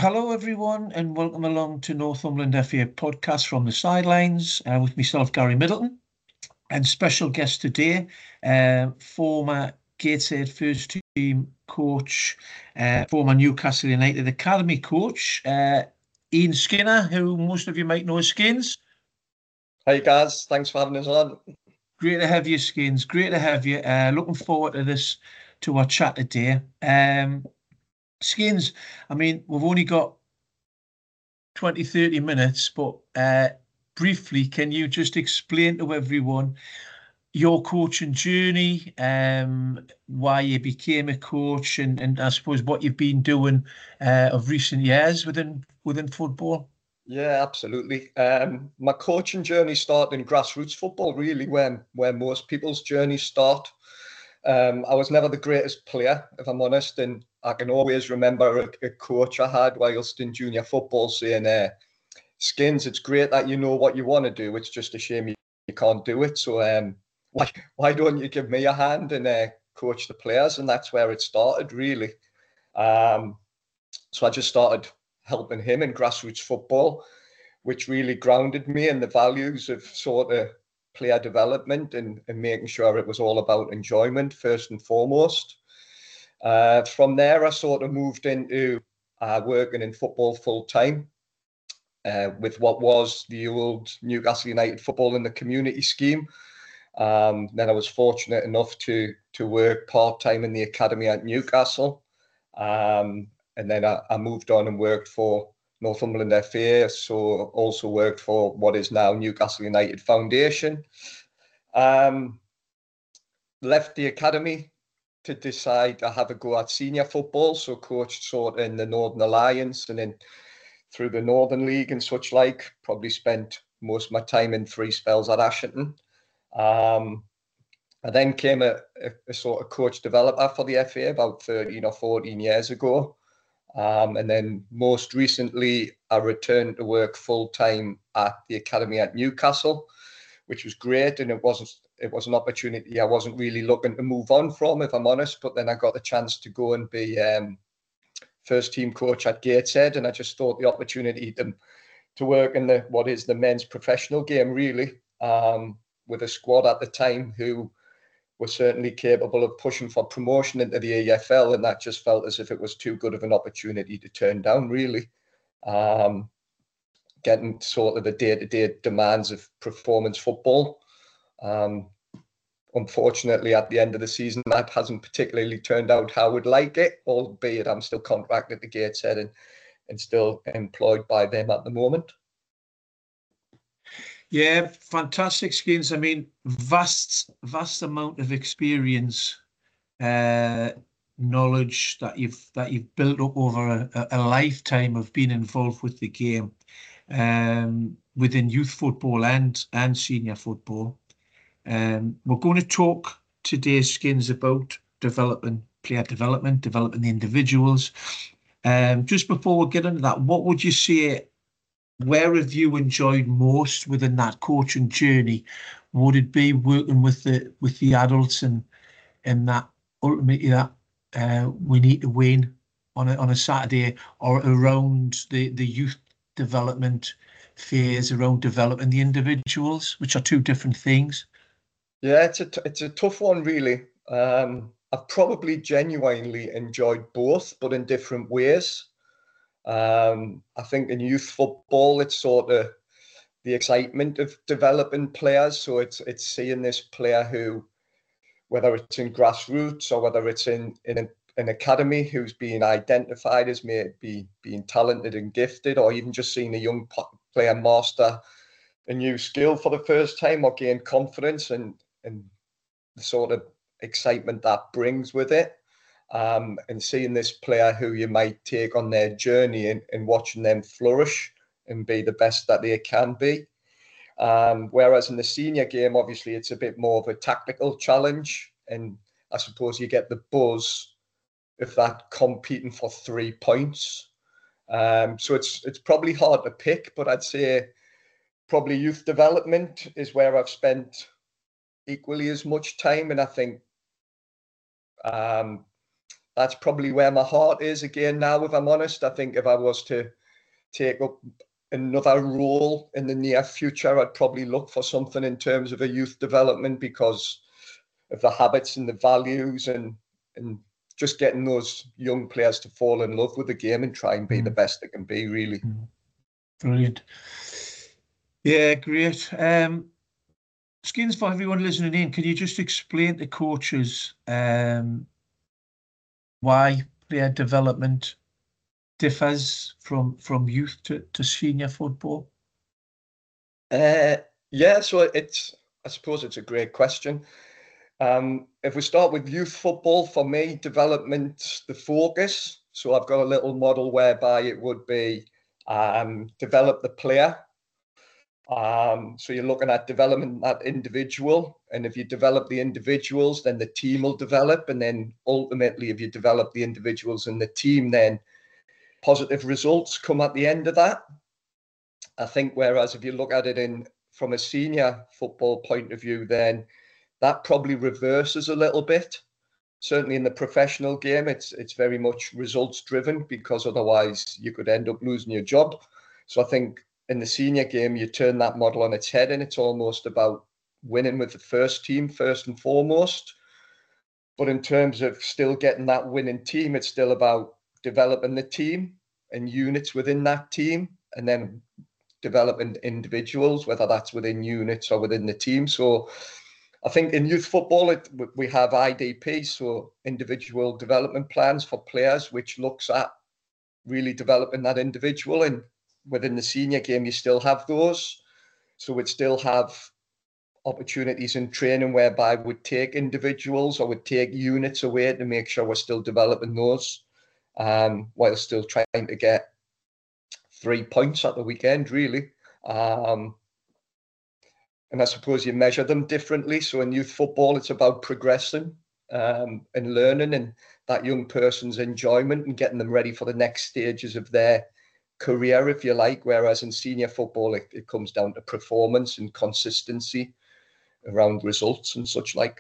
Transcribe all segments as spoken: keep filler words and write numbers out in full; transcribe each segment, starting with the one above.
Hello, everyone, and welcome along to Northumberland F A podcast from the sidelines uh, with myself, Gary Middleton, and special guest today, uh, former Gateshead first team coach, uh, former Newcastle United Academy coach, uh, Ian Skinner, who most of you might know as Skins. Hey guys, thanks for having us on. Great to have you, Skins. Great to have you. Uh, looking forward to this, to our chat today. Um, Skins, I mean, we've only got twenty, thirty minutes, but uh, briefly, can you just explain to everyone your coaching journey, um, why you became a coach, and, and I suppose what you've been doing uh, of recent years within within football? Yeah, absolutely. Um, my coaching journey started in grassroots football, really, when where most people's journeys start. Um, I was never the greatest player, if I'm honest, and I can always remember a, a coach I had whilst in junior football saying, uh, "Skins, it's great that you know what you want to do. It's just a shame you, you can't do it. So um, why why don't you give me a hand and uh, coach the players?" And that's where it started, really. Um, so I just started helping him in grassroots football, which really grounded me in the values of sort of player development and, and making sure it was all about enjoyment first and foremost. Uh, from there, I sort of moved into uh, working in football full time uh, with what was the old Newcastle United football in the community scheme. Um, then I was fortunate enough to to work part time in the academy at Newcastle. Um, and then I, I moved on and worked for Northumberland F A, so also worked for what is now Newcastle United Foundation. Um, left the academy to decide to have a go at senior football, so coached sort of in the Northern Alliance and then through the Northern League and such like. Probably spent most of my time in three spells at Ashington. Um, I then came a, a, a sort of coach developer for the F A about thirteen or fourteen years ago. Um, and then most recently, I returned to work full time at the academy at Newcastle, which was great. And it wasn't it was an opportunity I wasn't really looking to move on from, if I'm honest. But then I got the chance to go and be um, first team coach at Gateshead, and I just thought the opportunity to to work in the what is the men's professional game, really, um, with a squad at the time who were certainly capable of pushing for promotion into the E F L, and that just felt as if it was too good of an opportunity to turn down, really. Um, getting sort of the day-to-day demands of performance football. Um, unfortunately, at the end of the season, that hasn't particularly turned out how I would like it, albeit I'm still contracted to Gateshead and, and still employed by them at the moment. Yeah, fantastic, Skins. I mean, vast, vast amount of experience, uh, knowledge that you've that you've built up over a, a lifetime of being involved with the game, um, within youth football and and senior football. Um, we're going to talk today, Skins, about developing player development, developing the individuals. Um, just before we get into that, what would you say? Where have you enjoyed most within that coaching journey? Would it be working with the with the adults and and that ultimately that uh, we need to win on a on a Saturday, or around the the youth development phase, around developing the individuals, which are two different things? Yeah, it's a t- it's a tough one, really. Um, I've probably genuinely enjoyed both, but in different ways. Um, I think in youth football, it's sort of the excitement of developing players. So it's it's seeing this player who, whether it's in grassroots or whether it's in in an, an academy, who's being identified as maybe being talented and gifted, or even just seeing a young player master a new skill for the first time or gain confidence, and and the sort of excitement that brings with it. Um, and seeing this player who you might take on their journey and, and watching them flourish and be the best that they can be. Um, whereas in the senior game, obviously, it's a bit more of a tactical challenge. And I suppose you get the buzz of that competing for three points. Um, so it's it's probably hard to pick, but I'd say probably youth development is where I've spent equally as much time. And I think um, that's probably where my heart is again now, if I'm honest. I think if I was to take up another role in the near future, I'd probably look for something in terms of a youth development because of the habits and the values and and just getting those young players to fall in love with the game and try and be mm. the best they can be, really. Mm. Brilliant. Yeah, great. Um, Skins, for everyone listening in, can you just explain to coaches um, why player development differs from from youth to, to senior football? Uh, yeah, so it's, I suppose it's a great question. Um, if we start with youth football, for me, development's the focus. So I've got a little model whereby it would be um, develop the player. Um, so you're looking at developing that individual. And if you develop the individuals, then the team will develop. And then ultimately, if you develop the individuals and the team, then positive results come at the end of that. I think whereas if you look at it in from a senior football point of view, then that probably reverses a little bit. Certainly in the professional game, it's it's very much results driven because otherwise you could end up losing your job. So I think in the senior game, you turn that model on its head and it's almost about winning with the first team first and foremost. But in terms of still getting that winning team, it's still about developing the team and units within that team and then developing individuals, whether that's within units or within the team. So I think in youth football, it, we have I D P, so individual development plans for players, which looks at really developing that individual. And within the senior game, you still have those. So we'd still have opportunities in training whereby we'd take individuals or would take units away to make sure we're still developing those um, while still trying to get three points at the weekend, really. Um, And I suppose you measure them differently. So in youth football, it's about progressing um, and learning and that young person's enjoyment and getting them ready for the next stages of their career, if you like. Whereas in senior football, it, it comes down to performance and consistency around results and such like.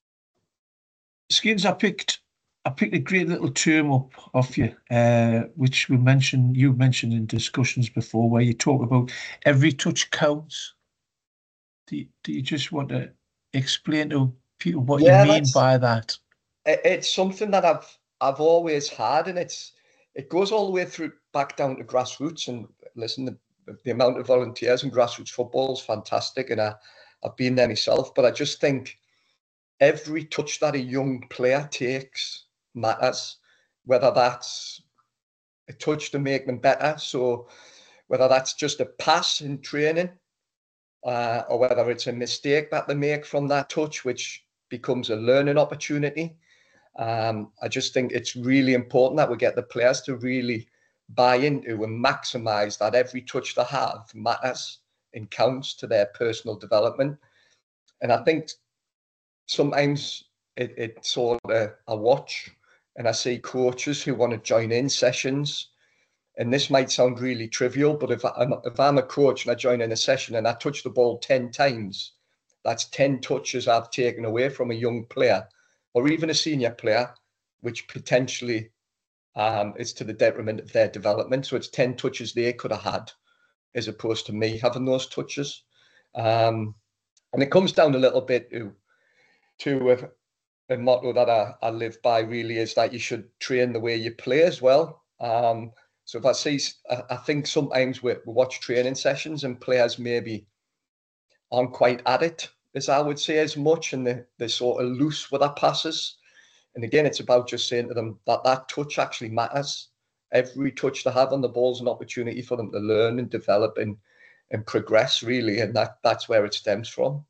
Skins, I picked I picked a great little term up off you, uh, which we mentioned, you mentioned in discussions before, where you talk about every touch counts. Do you, do you just want to explain to people what yeah, you mean by that? It's something that I've I've always had, and it's it goes all the way through back down to grassroots. And listen, the, the amount of volunteers in grassroots football is fantastic, and I, I've been there myself. But I just think every touch that a young player takes matters, whether that's a touch to make them better. So whether that's just a pass in training, Uh, or whether it's a mistake that they make from that touch, which becomes a learning opportunity. Um, I just think it's really important that we get the players to really buy into and maximise that every touch they have matters and counts to their personal development. And I think sometimes it, it's sort of I watch and I see coaches who want to join in sessions. And this might sound really trivial, but if I'm, if I'm a coach and I join in a session and I touch the ball ten times, that's ten touches I've taken away from a young player or even a senior player, which potentially um, is to the detriment of their development. So it's ten touches they could have had as opposed to me having those touches. Um, and it comes down a little bit to, to a, a motto that I, I live by really is that you should train the way you play as well. Um, So if I see, I think sometimes we, we watch training sessions and players maybe aren't quite at it, as I would say, as much, and they, they're sort of loose with their passes. And again, it's about just saying to them that that touch actually matters. Every touch they have on the ball is an opportunity for them to learn and develop and, and progress, really. And that that's where it stems from.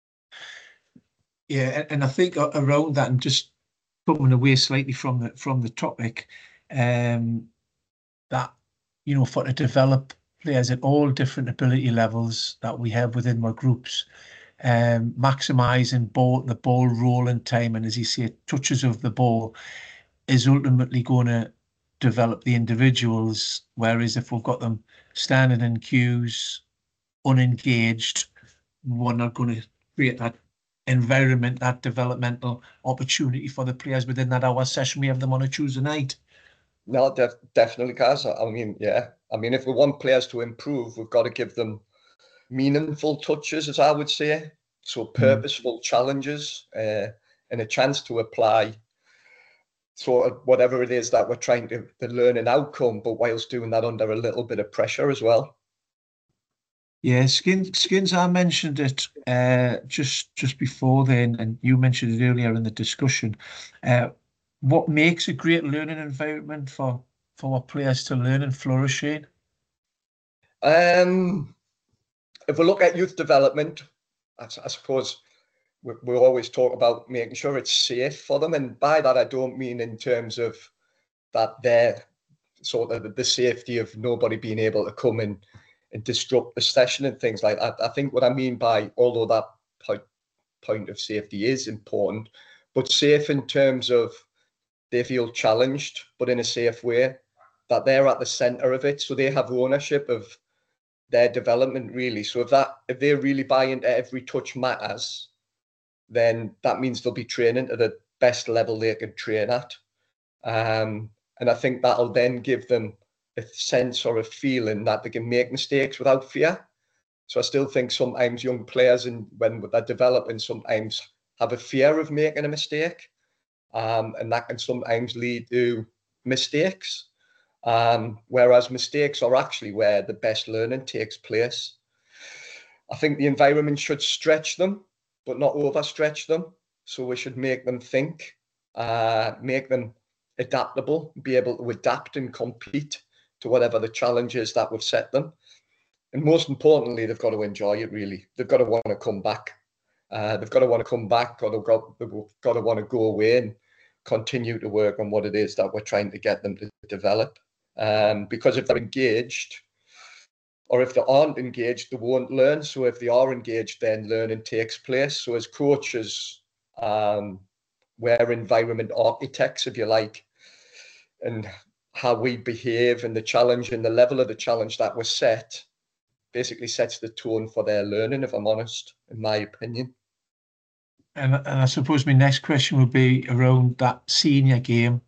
Yeah, and I think around that, and just coming away slightly from the from the topic, um, that, you know, for to develop players at all different ability levels that we have within our groups, um, maximising ball, the ball rolling time, and as you say, touches of the ball is ultimately going to develop the individuals. Whereas if we've got them standing in queues, unengaged, we're not going to create that environment, that developmental opportunity for the players within that hour session we have them on a Tuesday night. No, def definitely, guys. I mean, yeah. I mean, if we want players to improve, we've got to give them meaningful touches, as I would say. So purposeful mm. challenges uh, and a chance to apply sort of whatever it is that we're trying to, to learn an outcome, but whilst doing that under a little bit of pressure as well. Yeah, Skins, Skins, I mentioned it uh, just just before then, and you mentioned it earlier in the discussion. Uh, what makes a great learning environment for, for our players to learn and flourish in? Um, if we look at youth development, I, I suppose we, we always talk about making sure it's safe for them. And by that, I don't mean in terms of that they're sort of the safety of nobody being able to come in and disrupt the session and things like that. I think what I mean by, although that point, point of safety is important, but safe in terms of they feel challenged, but in a safe way, that they're at the center of it. So they have ownership of their development, really. So if that, if they really buy into every touch matters, then that means they'll be training to the best level they can train at. Um, and I think that'll then give them a sense or a feeling that they can make mistakes without fear. So I still think sometimes young players, and when they're developing, sometimes have a fear of making a mistake, um, and that can sometimes lead to mistakes. Um, whereas mistakes are actually where the best learning takes place. I think the environment should stretch them, but not overstretch them. So we should make them think, uh, make them adaptable, be able to adapt and compete to whatever the challenge is that we've set them. And most importantly, they've got to enjoy it, really. They've got to want to come back. Uh, they've got to want to come back, or they've got, they've got to want to go away and continue to work on what it is that we're trying to get them to develop. Um, because if they're engaged, or if they aren't engaged, they won't learn. So if they are engaged, then learning takes place. So as coaches, um, we're environment architects, if you like, and how we behave and the challenge and the level of the challenge that was set basically sets the tone for their learning, if I'm honest, in my opinion. And, and I suppose my next question would be around that senior game.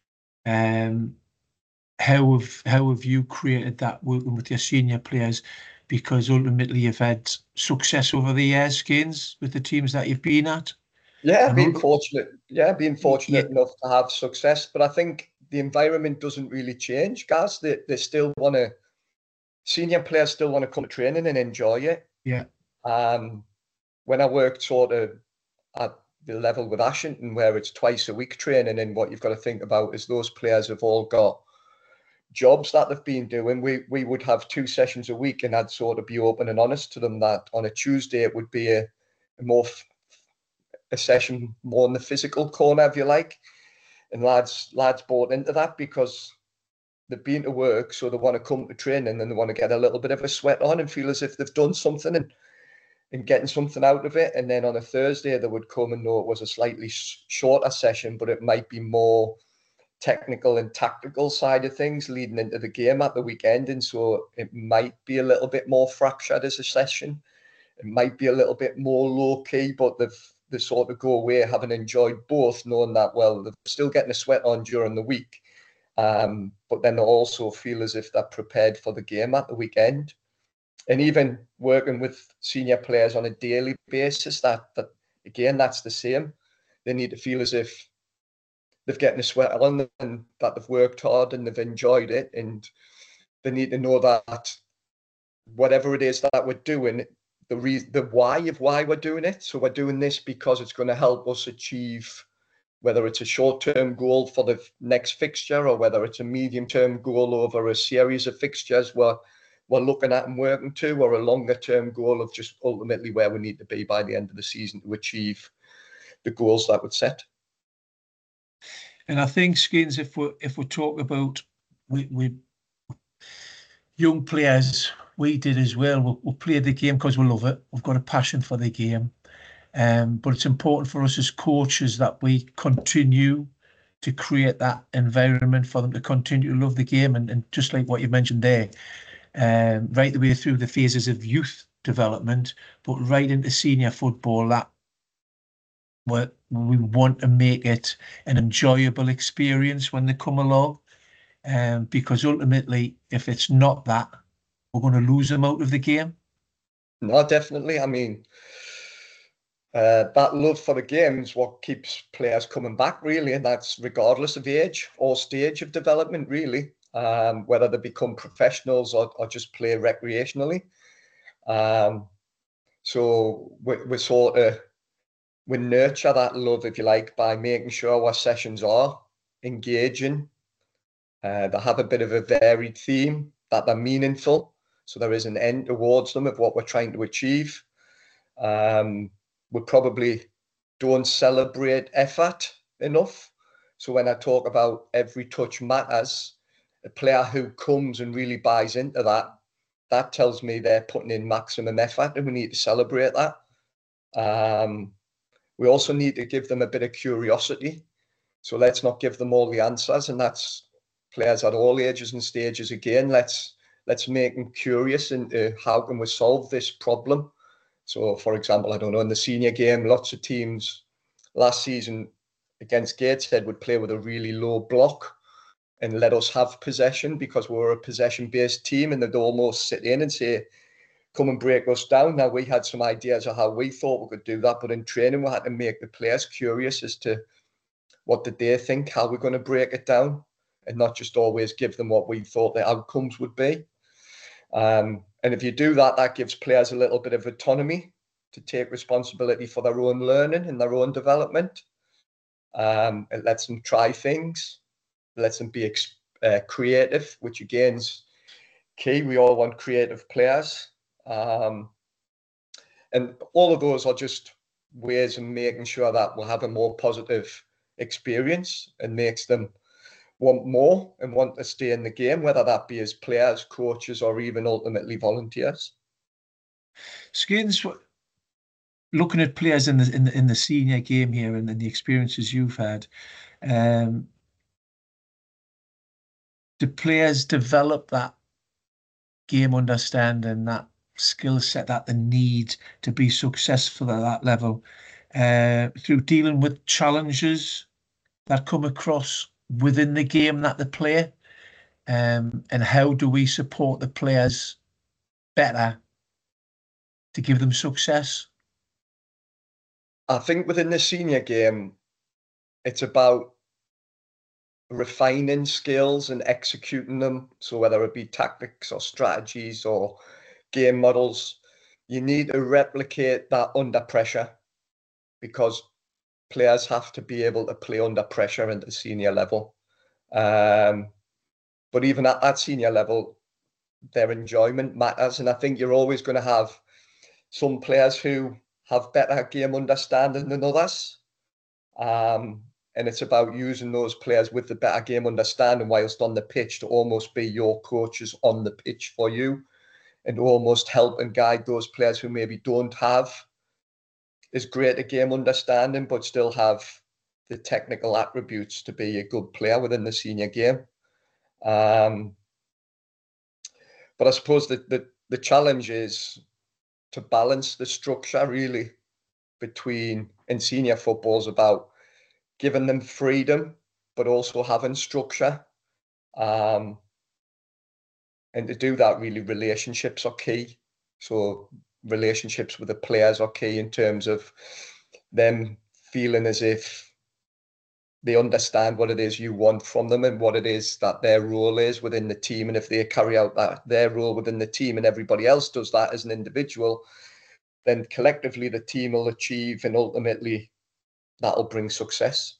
Um, how have how have you created that working with your senior players? Because ultimately you've had success over the years, Skins, with the teams that you've been at. Yeah, and being fortunate. Yeah, being fortunate yeah. enough to have success. But I think the environment doesn't really change, guys. They they still want to. Senior players still want to come to training and enjoy it. Yeah. Um, when I worked sort of at the level with Ashington, where it's twice a week training, and what you've got to think about is those players have all got jobs that they've been doing. We we would have two sessions a week, and I'd sort of be open and honest to them that on a Tuesday it would be a, a more a session more in the physical corner, if you like. And lads lads bought into that because they've been to work, so they want to come to training and they want to get a little bit of a sweat on and feel as if they've done something and and getting something out of it. And then on a Thursday they would come and know it was a slightly sh shorter session, but it might be more technical and tactical side of things leading into the game at the weekend. And so it might be a little bit more fractured as a session. It might be a little bit more low key, but they've they sort of go away having enjoyed both, knowing that, well, they're still getting a sweat on during the week. Um, but then they also feel as if they're prepared for the game at the weekend. And even working with senior players on a daily basis, that, that again, that's the same. They need to feel as if they've getting a sweat on and that they've worked hard and they've enjoyed it. And they need to know that whatever it is that we're doing, the reason, the why of why we're doing it. So we're doing this because it's going to help us achieve, whether it's a short-term goal for the next fixture or whether it's a medium-term goal over a series of fixtures we're, we're looking at and working to, or a longer-term goal of just ultimately where we need to be by the end of the season to achieve the goals that we've set. And I think, Skins, if we if we talk about we, we young players, we did as well. We'll, we'll play the game because we love it. We've got a passion for the game. Um, but it's important for us as coaches that we continue to create that environment for them to continue to love the game. And, and just like what you mentioned there, um, right the way through the phases of youth development, but right into senior football, that we we want to make it an enjoyable experience when they come along, um, because ultimately, if it's not that, we're going to lose them out of the game. No, definitely. I mean, uh, that love for the game is what keeps players coming back, really, and that's regardless of age or stage of development, really, um, whether they become professionals or, or just play recreationally. Um, so we, we sort of we nurture that love, if you like, by making sure our sessions are engaging. Uh, they have a bit of a varied theme, that they're meaningful, so there is an end towards them of what we're trying to achieve. Um, we probably don't celebrate effort enough. So when I talk about every touch matters, a player who comes and really buys into that, that tells me they're putting in maximum effort, and we need to celebrate that. Um, we also need to give them a bit of curiosity. So let's not give them all the answers, and that's players at all ages and stages again. Let's let's make them curious into how can we solve this problem. So, for example, I don't know, in the senior game, lots of teams last season against Gateshead would play with a really low block and let us have possession because we were a possession-based team, and they'd almost sit in and say, come and break us down. Now, we had some ideas of how we thought we could do that, but in training, we had to make the players curious as to what did they think, how we're going to break it down, and not just always give them what we thought the outcomes would be. Um, and if you do that, that gives players a little bit of autonomy to take responsibility for their own learning and their own development. Um, it lets them try things, it lets them be uh, creative, which again is key. We all want creative players. Um, and all of those are just ways of making sure that we'll have a more positive experience and makes them want more and want to stay in the game, whether that be as players, coaches, or even ultimately volunteers. Skins, looking at players in the in the in the senior game here and, and the experiences you've had, um, do players develop that game understanding, that skill set that they need to be successful at that level, uh, through dealing with challenges that come across within the game that they play? Um, and how do we support the players better to give them success? I think within the senior game, it's about refining skills and executing them. So whether it be tactics or strategies or game models, you need to replicate that under pressure, because players have to be able to play under pressure at the senior level. Um, but even at that senior level, their enjoyment matters. And I think you're always going to have some players who have better game understanding than others. Um, and it's about using those players with the better game understanding whilst on the pitch to almost be your coaches on the pitch for you, and almost help and guide those players who maybe don't have as great a game understanding but still have the technical attributes to be a good player within the senior game. Um, but I suppose that the, the challenge is to balance the structure really between, in senior football, is about giving them freedom, but also having structure. Um, and to do that, really, relationships are key. So relationships with the players are key in terms of them feeling as if they understand what it is you want from them and what it is that their role is within the team. And if they carry out that their role within the team and everybody else does that as an individual, then collectively the team will achieve, and ultimately that'll bring success.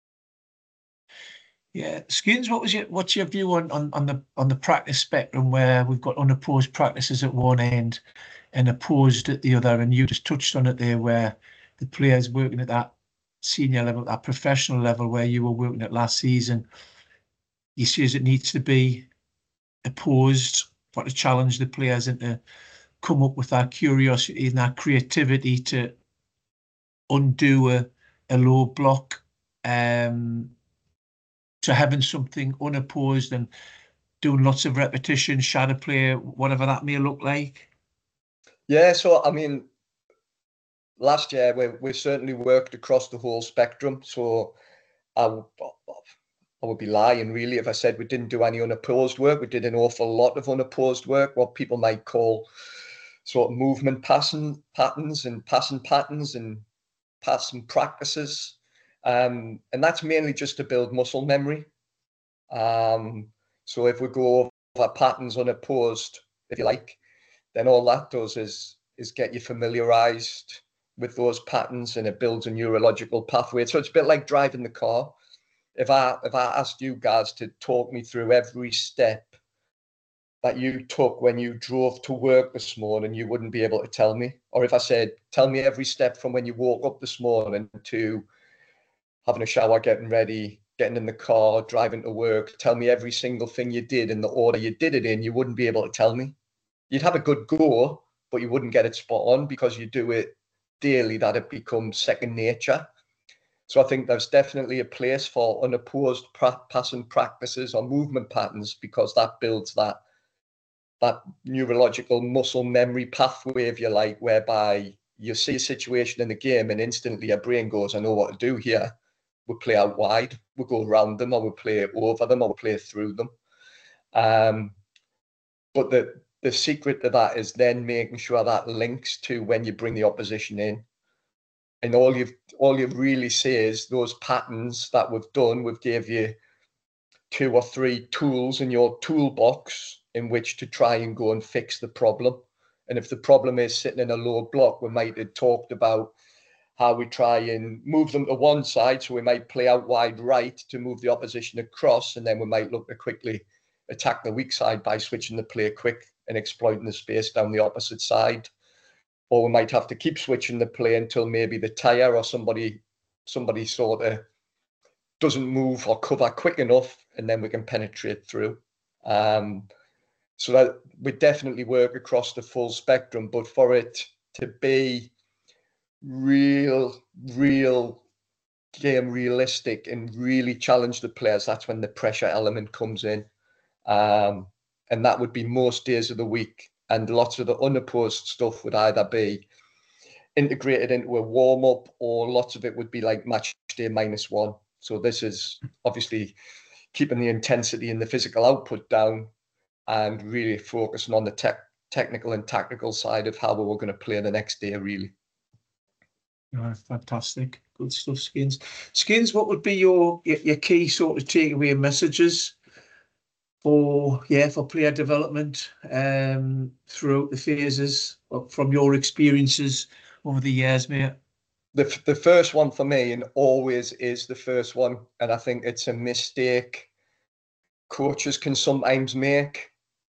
Yeah, Skins, what was your what's your view on, on on the on the practice spectrum, where we've got unopposed practices at one end and opposed at the other? And you just touched on it there, where the players working at that senior level, that professional level, where you were working at last season. You see, as it needs to be opposed for to challenge the players and to come up with that curiosity and that creativity to undo a, a low block, um, to having something unopposed and doing lots of repetition, shadow play, whatever that may look like. Yeah, so I mean, last year we, we certainly worked across the whole spectrum. So I, I would be lying really if I said we didn't do any unopposed work. We did an awful lot of unopposed work, what people might call sort of movement passing patterns and passing patterns and passing practices. Um, and that's mainly just to build muscle memory. Um, so if we go over patterns unopposed, if you like, then all that does is is get you familiarized with those patterns, and it builds a neurological pathway. So it's a bit like driving the car. If I if I asked you guys to talk me through every step that you took when you drove to work this morning, you wouldn't be able to tell me. Or if I said, tell me every step from when you woke up this morning to having a shower, getting ready, getting in the car, driving to work, tell me every single thing you did in the order you did it in, you wouldn't be able to tell me. You'd have a good go, but you wouldn't get it spot on because you do it daily, that it becomes second nature. So I think there's definitely a place for unopposed pra- passing practices or movement patterns, because that builds that that neurological muscle memory pathway, if you like, whereby you see a situation in the game and instantly your brain goes, I know what to do here. We play out wide, we go around them, or we play over them, or we play through them. Um, but the the secret to that is then making sure that links to when you bring the opposition in. And all you've all you really say is those patterns that we've done, we've gave you two or three tools in your toolbox in which to try and go and fix the problem. And if the problem is sitting in a low block, we might have talked about how we try and move them to one side. So we might play out wide right to move the opposition across, and then we might look to quickly attack the weak side by switching the play quick and exploiting the space down the opposite side. Or we might have to keep switching the play until maybe the tire or somebody somebody sort of doesn't move or cover quick enough, and then we can penetrate through. Um, so that we definitely work across the full spectrum, but for it to be real, real game realistic and really challenge the players, that's when the pressure element comes in. Um, and that would be most days of the week. And lots of the unopposed stuff would either be integrated into a warm-up, or lots of it would be like match day minus one. So this is obviously keeping the intensity and the physical output down and really focusing on the tech, technical and tactical side of how we were going to play the next day, really. Oh, fantastic. Good stuff, Skins. Skins, what would be your, your, your key sort of takeaway messages for, yeah, for player development um, throughout the phases from your experiences over the years, mate? The, the first one for me, and always is the first one, and I think it's a mistake coaches can sometimes make,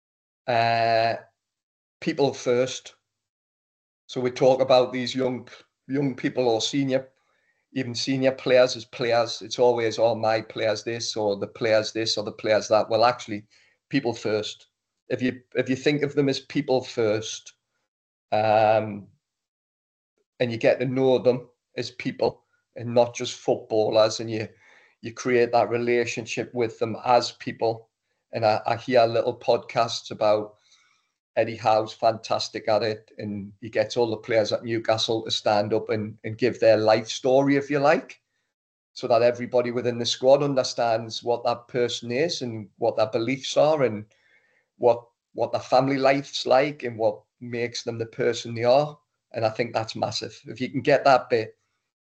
uh, people first. So we talk about these young young people or senior, even senior players as players. It's always, oh, my players this, or the players this, or the players that. Well, actually, people first. If you if you think of them as people first, um, and you get to know them as people and not just footballers, and you you create that relationship with them as people. And I, I hear little podcasts about Eddie Howe's fantastic at it, and he gets all the players at Newcastle to stand up and, and give their life story, if you like, so that everybody within the squad understands what that person is and what their beliefs are, and what what their family life's like, and what makes them the person they are. And I think that's massive if you can get that bit.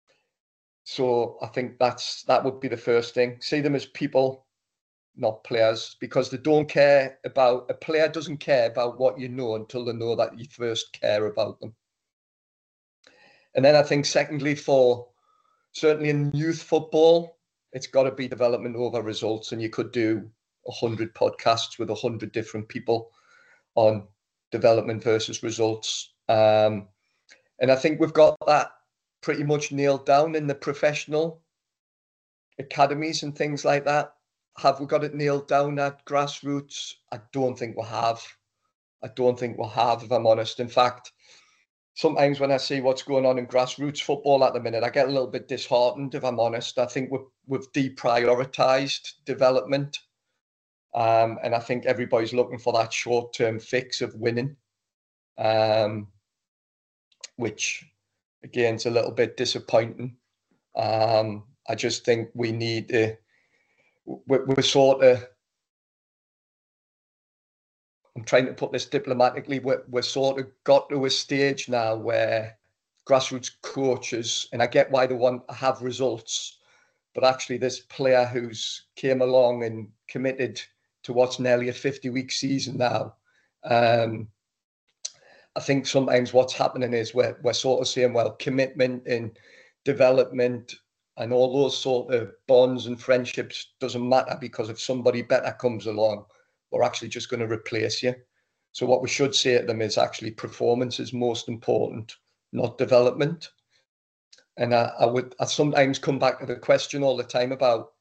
So I think that's that would be the first thing. See them as people, not players, because they don't care about, a player doesn't care about what you know until they know that you first care about them. And then I think secondly, for certainly in youth football, it's got to be development over results. And you could do a hundred podcasts with a hundred different people on development versus results. Um, and I think we've got that pretty much nailed down in the professional academies and things like that. Have we got it nailed down at grassroots? I don't think we have. I don't think we have, if I'm honest. In fact, sometimes when I see what's going on in grassroots football at the minute, I get a little bit disheartened, if I'm honest. I think we've, we've deprioritized development. Um, and I think everybody's looking for that short-term fix of winning, um, which again, it's a little bit disappointing. Um, I just think we need to, we're, we're sort of, I'm trying to put this diplomatically, we're, we're sort of got to a stage now where grassroots coaches, and I get why they want to have results, but actually this player who's came along and committed to what's nearly a fifty-week season now, um, I think sometimes what's happening is we're, we're sort of saying, well, commitment and development and all those sort of bonds and friendships doesn't matter, because if somebody better comes along, we're actually just going to replace you. So what we should say to them is actually performance is most important, not development. And I, I would I sometimes come back to the question all the time about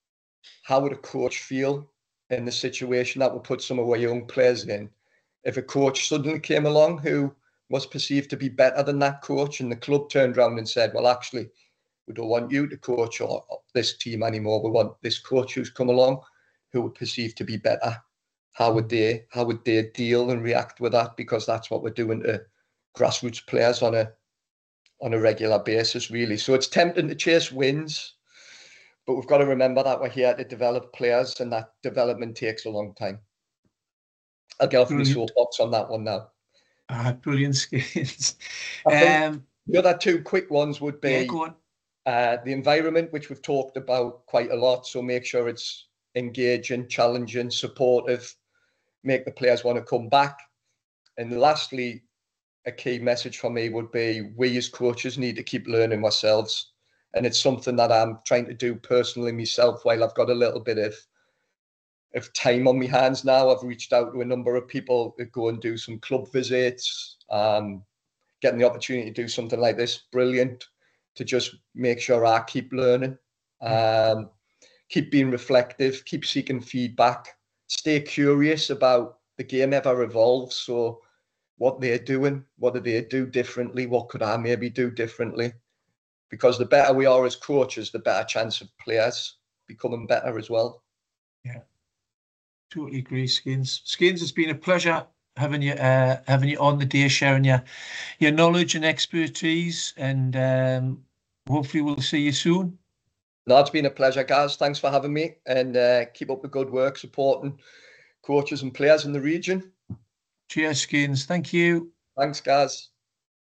how would a coach feel in the situation that would put some of our young players in if a coach suddenly came along who was perceived to be better than that coach, and the club turned around and said, well, actually, we don't want you to coach or, or this team anymore. We want this coach who's come along who would perceive to be better. How would they how would they deal and react with that? Because that's what we're doing to grassroots players on a on a regular basis, really. So it's tempting to chase wins, but we've got to remember that we're here to develop players, and that development takes a long time. I'll get off my soapbox on that one now. Ah, brilliant skills. I think Um, the other two quick ones would be yeah, go on. Uh, the environment, which we've talked about quite a lot. So make sure it's engaging, challenging, supportive, make the players want to come back. And lastly, a key message for me would be we as coaches need to keep learning ourselves. And it's something that I'm trying to do personally myself while I've got a little bit of, of time on my hands now. I've reached out to a number of people to go and do some club visits, um, getting the opportunity to do something like this. Brilliant. To just make sure I keep learning, um, keep being reflective, keep seeking feedback, stay curious about the game ever evolves. So what they're doing, what do they do differently? What could I maybe do differently? Because the better we are as coaches, the better chance of players becoming better as well. Yeah, totally agree, Skins. Skins, it's been a pleasure having you uh, having you on the day, sharing your your knowledge and expertise, and um, hopefully we'll see you soon. No, it's been a pleasure, guys. Thanks for having me, and uh, keep up the good work supporting coaches and players in the region. Cheers, Skins. Thank you. Thanks, guys.